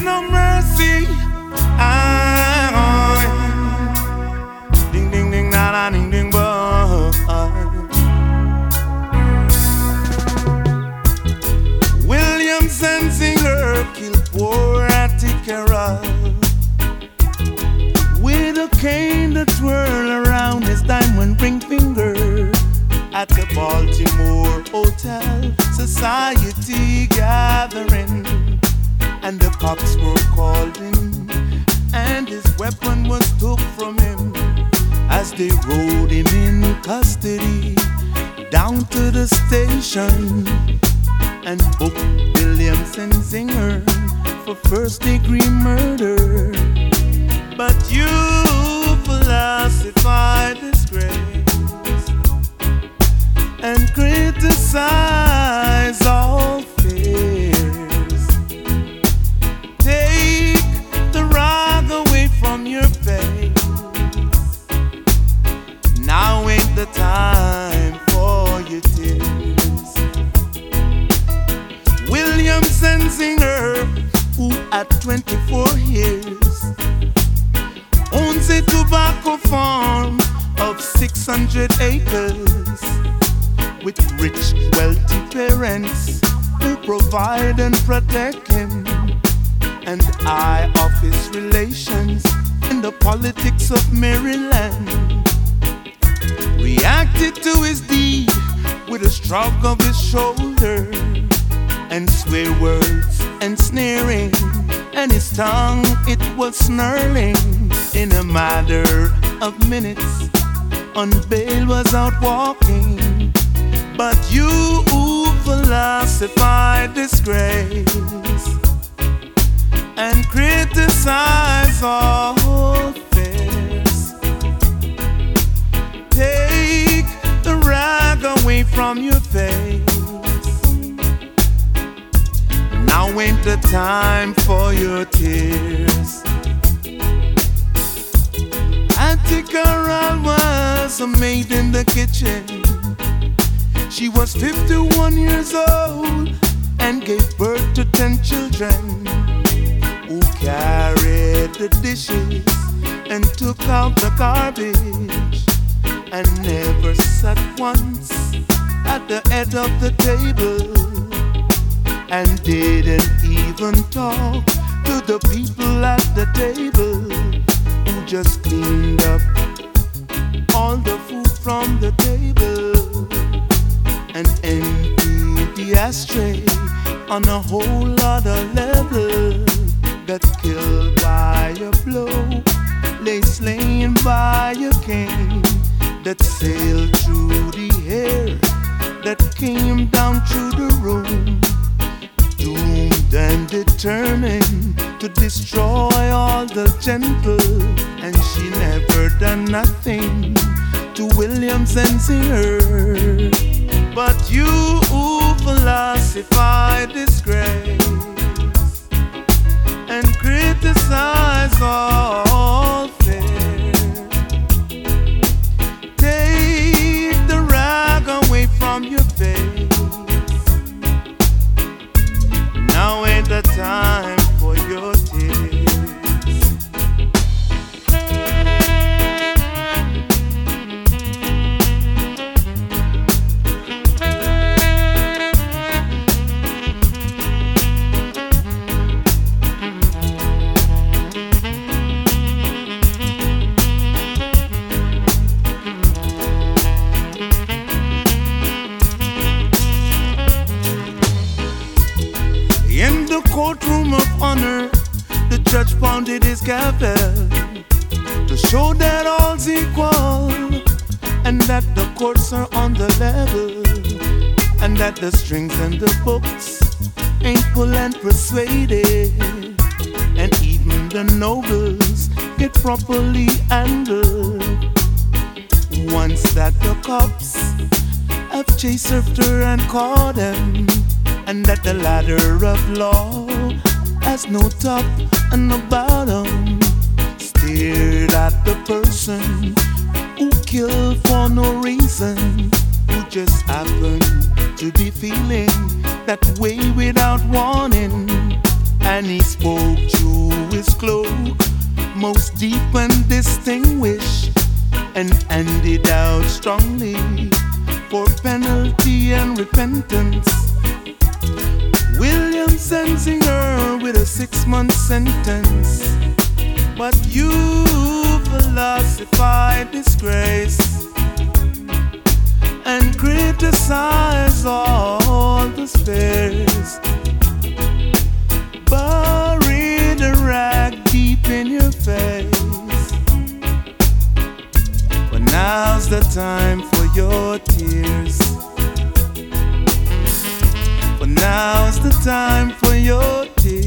no mercy. Ding ding ding na na ding ding boy. Williams and Singer killed poor Atticus with a cane that twirl around his diamond ring finger at the Baltimore Hotel Society gathering, and the cops were called in, and his weapon was took from him as they rode him in custody down to the station and booked Williams and Singer for first-degree murder. But you philosophize disgrace and criticize all fears. Take the rag away from your face. Now ain't the time for your tears. Williams and Singer, who at 24 years owns a tobacco farm of 600 acres with rich, wealthy parents who provide and protect him, and eye of his relations in the politics of Maryland, reacted to his deed with a shrug of his shoulder and swear words and sneering, and his tongue it was snarling. In a matter of minutes, on bail was out walking. But you who philosophize disgrace and criticize all fears, take the rag away from your face. Now ain't the time for your tears. Atticus was a maid in the kitchen. She was 51 years old and gave birth to 10 children, who carried the dishes and took out the garbage and never sat once at the head of the table, and didn't even talk to the people at the table, who just cleaned up all the food from the table and emptied the ashtray on a whole other level. Got killed by a blow, lay slain by a cane that sailed through the air, that came down through the room, doomed and determined to destroy all the gentle. And she never done nothing to Williams and Singer. But you who philosophize disgrace and criticize all fair, take the rag away from your face. Now ain't the time for your tears. In the courtroom of honor, the judge pounded his gavel to show that all's equal, and that the courts are on the level, and that the strings and the books ain't pull and persuaded, and even the nobles get properly handled. Once that the cops have chased after and caught them, and that the ladder of law has no top and no bottom, stared at the person who killed for no reason, who just happened to be feeling that way without warning, and he spoke most deep and distinguished, and handed out strongly for penalty and repentance. William sentencing her with a 6-month sentence, but you philosophize disgrace and criticize all the spares. Bury the rag deep in your face, but now's the time for your tears. But now's the time for your tears.